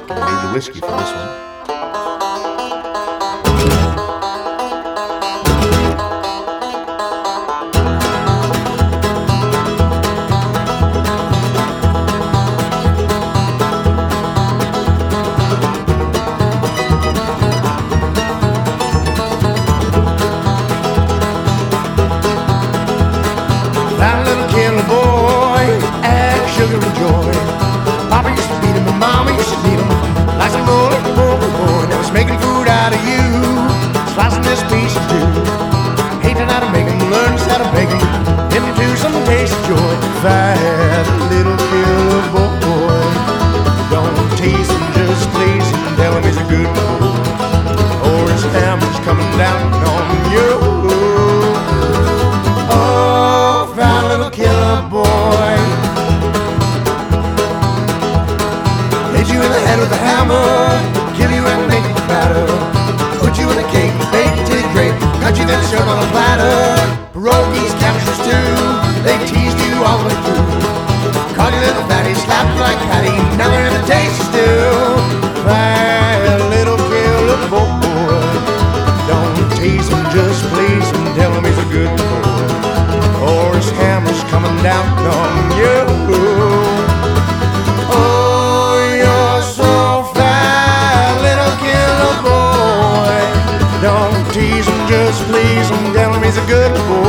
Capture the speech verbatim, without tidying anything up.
Made the whiskey for this one. That little killer boy, act sugar and joy. Papa used to beat him and Mama used to beat him like some boy, boy, boy. Now he's making food out of you, slicing this piece of stew. Hating how to make him, learns how to bake him into some taste of joy. That little killer boy, don't tease him, just please him, tell him he's a good boy, or his hammer's coming down on you. Killer boy, hit you in the head with a hammer, kill you and make you fatter, put you in a cake, bake it till you great, cut you then serve on a platter. Pierogies, cabbages too, they teased you all the way through, called you little fatty, slapped you like Patty, now they're in the taste stew. That little killer boy, don't tease him, just please him, tell him he's a good boy, or his hammer's coming down on you. Oh, you're so fat, little killer boy. Don't tease him, just please him, tell him he's a good boy.